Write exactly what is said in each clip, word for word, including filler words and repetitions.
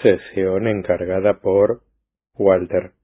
Sesión encargada por Walter.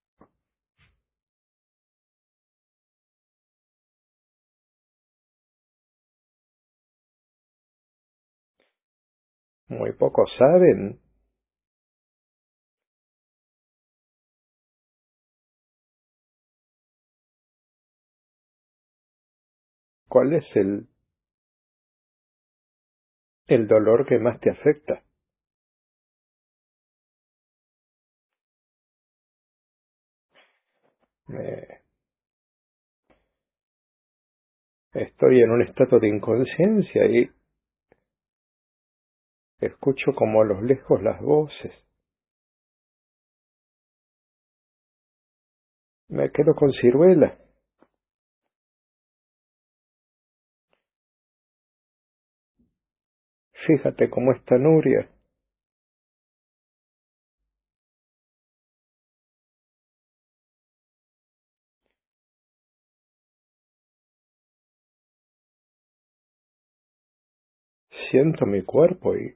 Muy pocos saben. ¿Cuál es el, el dolor que más te afecta? Me- estoy en un estado de inconsciencia y escucho como a lo lejos las voces. Me quedo con ciruela. Fíjate cómo está Nuria. Siento mi cuerpo y,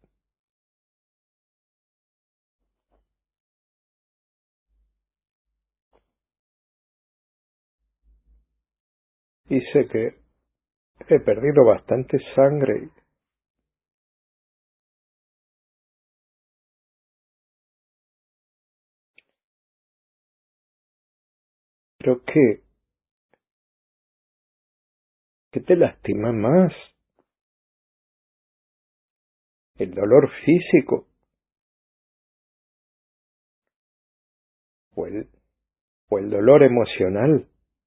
y sé que he perdido bastante sangre. Creo que, que te lastima más el dolor físico o el, o el dolor emocional.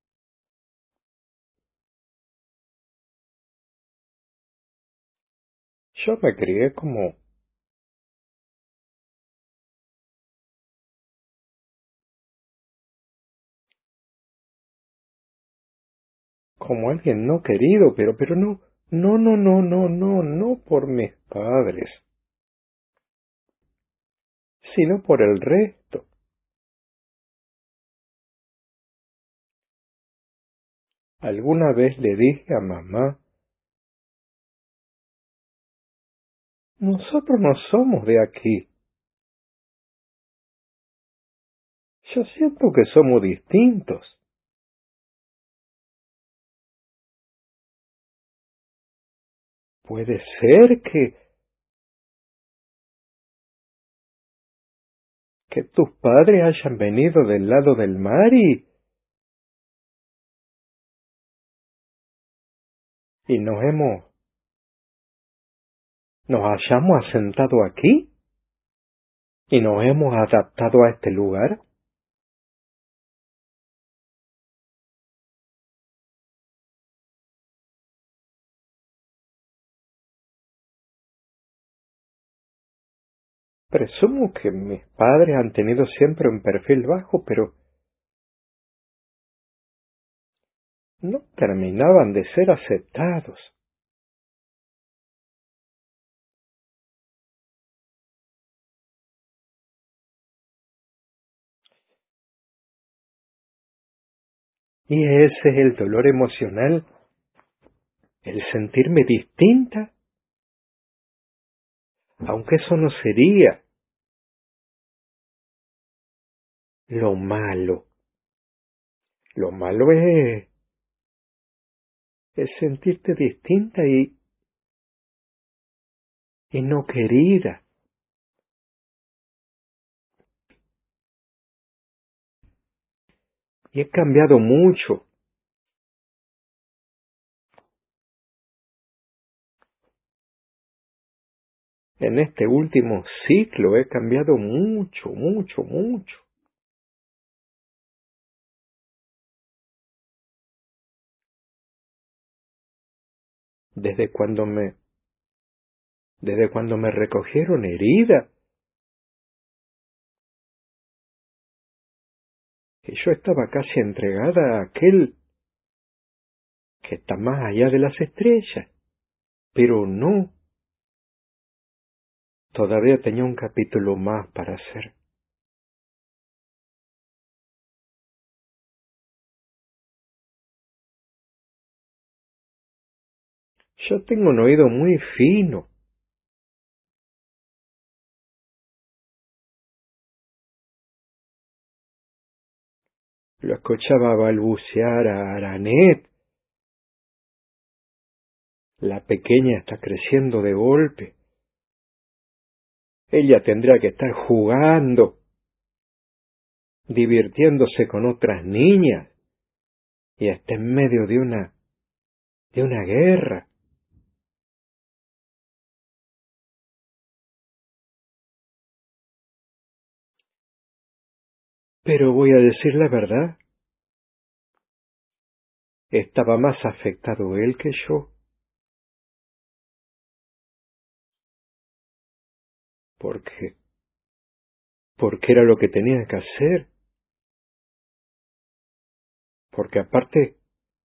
Yo me crié como como alguien no querido, pero, pero no, no, no, no, no, no, no por mis padres, sino por el resto. Alguna vez le dije a mamá, nosotros no somos de aquí. Yo siento que somos distintos. Puede ser que, que tus padres hayan venido del lado del mar y, y nos hemos, nos hayamos asentado aquí y nos hemos adaptado a este lugar. Presumo que mis padres han tenido siempre un perfil bajo, pero no terminaban de ser aceptados. Y ese es el dolor emocional, el sentirme distinta, aunque eso no sería lo malo. Lo malo es, es sentirte distinta y, y no querida. Y he cambiado mucho. En este último ciclo he cambiado mucho, mucho, mucho. Desde cuando me, desde cuando me recogieron herida, y yo estaba casi entregada a aquel que está más allá de las estrellas. Pero no, todavía tenía un capítulo más para hacer. Yo tengo un oído muy fino. escuchaba balbucear a Aranet. La pequeña está creciendo de golpe. Ella tendrá que estar jugando, divirtiéndose con otras niñas, y está en medio de una, de una guerra. Pero voy a decir la verdad, estaba más afectado él que yo, porque, porque era lo que tenía que hacer, porque aparte,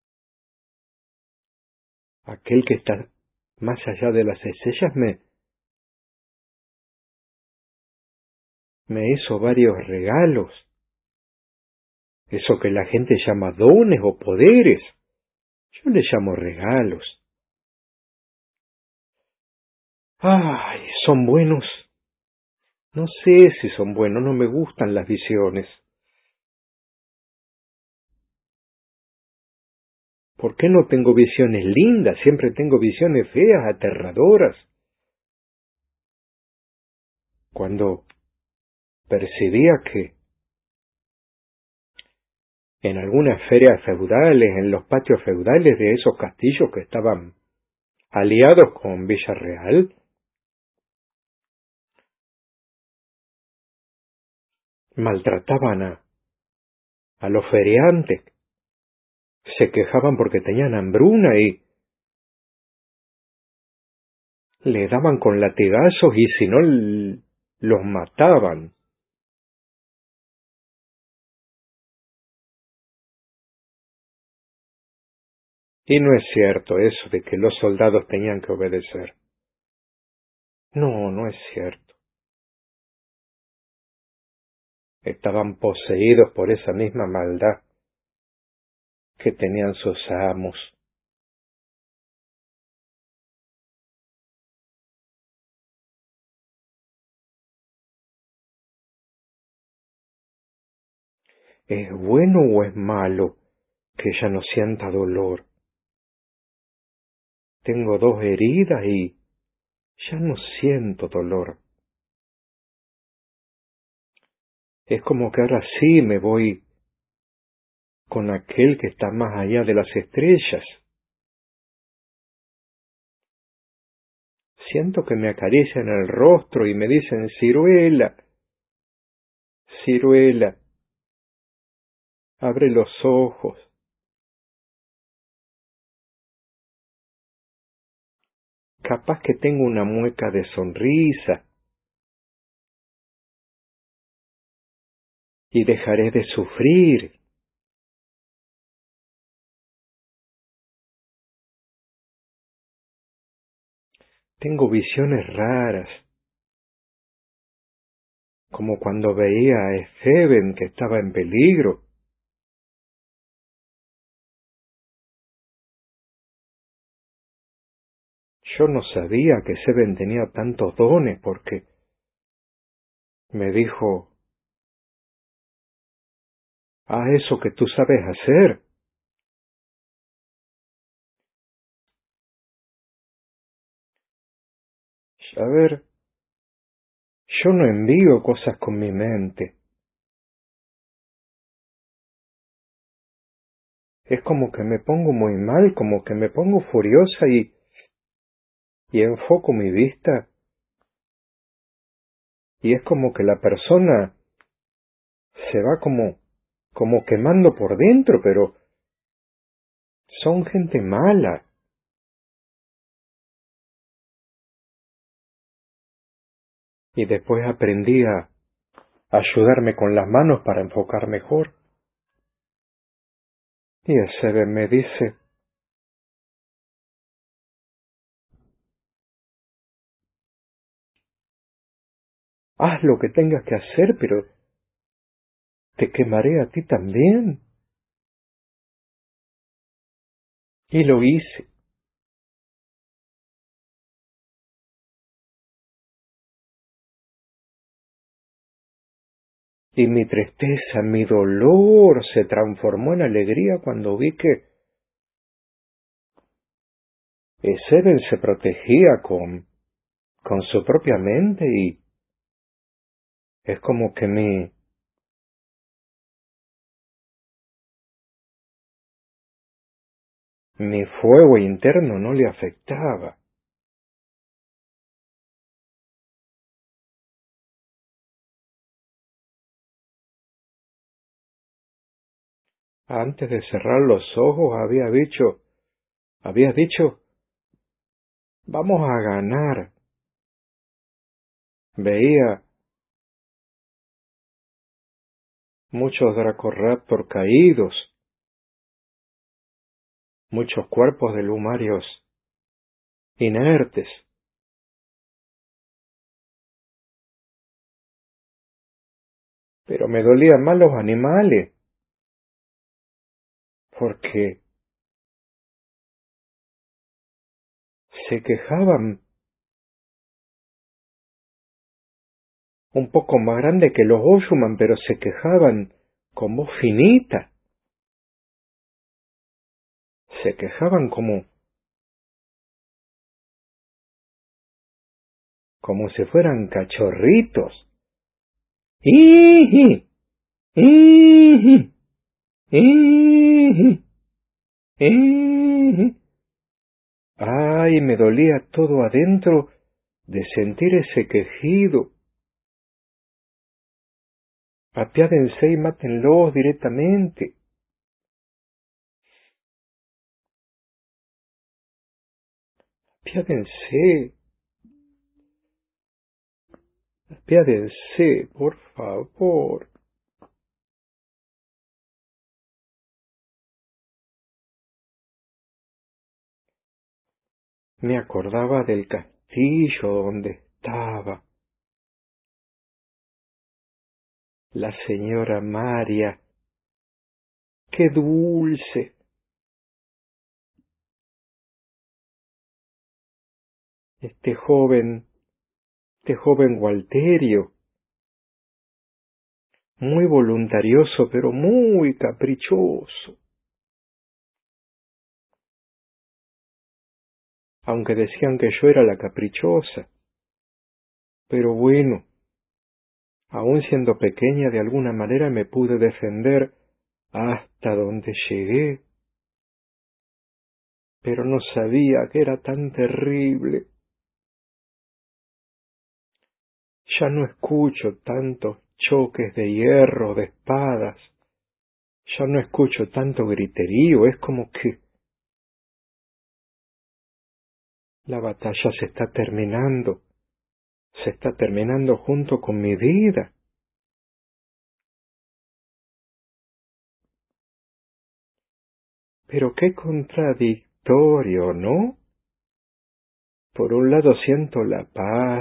aquel que está más allá de las estrellas me, me hizo varios regalos, eso que la gente llama dones o poderes, yo le llamo regalos. Ay, son buenos. No sé si son buenos, no me gustan las visiones. ¿Por qué no tengo visiones lindas? Siempre tengo visiones feas, aterradoras. Cuando percibía que en algunas ferias feudales, en los patios feudales de esos castillos que estaban aliados con Villarreal, maltrataban a, a los feriantes, se quejaban porque tenían hambruna y le daban con latigazos y si no los mataban. Y no es cierto eso de que los soldados tenían que obedecer. No, no es cierto. Estaban poseídos por esa misma maldad que tenían sus amos. ¿Es bueno o es malo que ella no sienta dolor? Tengo dos heridas y ya no siento dolor. Es como que ahora sí me voy con aquel que está más allá de las estrellas. Siento que me acarician el rostro y me dicen, ciruela, ciruela, abre los ojos. Capaz que tengo una mueca de sonrisa y dejaré de sufrir. Tengo visiones raras, como cuando veía a Efeben que estaba en peligro. Yo no sabía que Efeben tenía tantos dones porque me dijo, haz eso que tú sabes hacer. A ver, yo no envío cosas con mi mente. Es como que me pongo muy mal, como que me pongo furiosa y, y enfoco mi vista. Y es como que la persona se va como, como quemando por dentro, pero son gente mala. Y después aprendí a ayudarme con las manos para enfocar mejor. Y ese me dice, haz lo que tengas que hacer, pero te quemaré a ti también. Y lo hice. Y mi tristeza, mi dolor se transformó en alegría cuando vi que Seven se protegía con, con su propia mente y es como que mi, mi fuego interno no le afectaba. Antes de cerrar los ojos había dicho, había dicho, vamos a ganar. Veía muchos Dracoraptor caídos, muchos cuerpos de lumarios inertes. Pero me dolían más los animales, porque se quejaban un poco más grande que los Oshuman, pero se quejaban con voz finita. Se quejaban como, como si fueran cachorritos. ¡Iji! ¡Iji! ¡Iji! ¡Iji! Ay, me dolía todo adentro de sentir ese quejido. Apiádense y mátenlos directamente. Apiádense. Apiádense, por favor. Me acordaba del castillo donde estaba la señora María. ¡Qué dulce! Este joven, este joven Walterio, muy voluntarioso, pero muy caprichoso. Aunque decían que yo era la caprichosa. Pero bueno, aun siendo pequeña, de alguna manera me pude defender hasta donde llegué. Pero no sabía que era tan terrible. Ya no escucho tantos choques de hierro, de espadas. Ya no escucho tanto griterío. Es como que la batalla se está terminando. Se está terminando junto con mi vida. Pero qué contradictorio, ¿no? Por un lado siento la paz.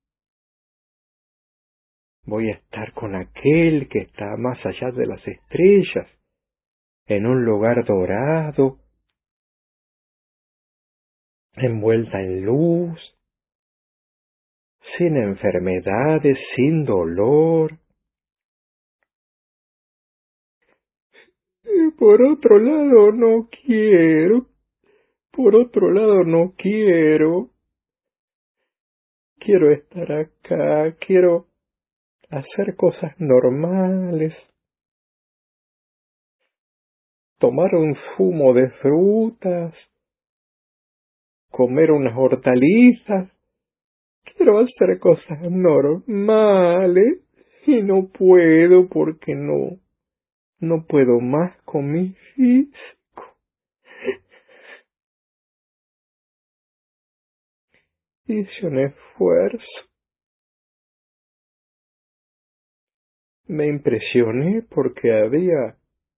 Voy a estar con aquel que está más allá de las estrellas, en un lugar dorado, envuelta en luz, sin enfermedades, sin dolor. Y por otro lado no quiero, por otro lado no quiero. Quiero estar acá, quiero hacer cosas normales, tomar un zumo de frutas, comer unas hortalizas. Quiero hacer cosas normales y no puedo porque no, no puedo más con mi físico. Hice un esfuerzo. Me impresioné porque había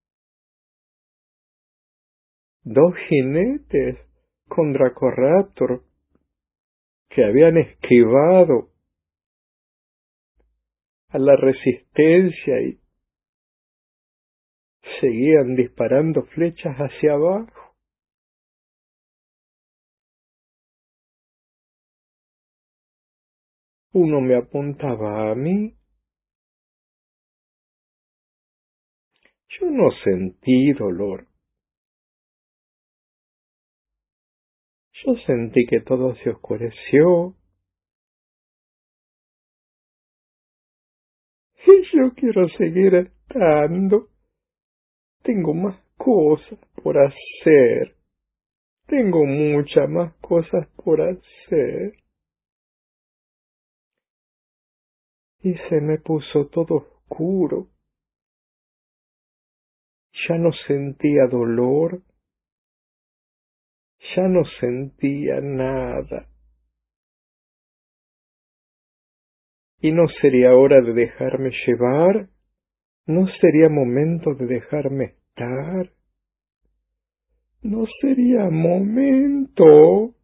dos jinetes con Dracoraptor que habían esquivado a la resistencia y seguían disparando flechas hacia abajo. Uno me apuntaba a mí Yo no sentí dolor. Yo sentí que todo se oscureció. Y yo quiero seguir estando. Tengo más cosas por hacer. Tengo muchas más cosas por hacer. Y se me puso todo oscuro. Ya no sentía dolor. Ya no sentía nada. ¿Y no sería hora de dejarme llevar? ¿No sería momento de dejarme estar? ¿No sería momento?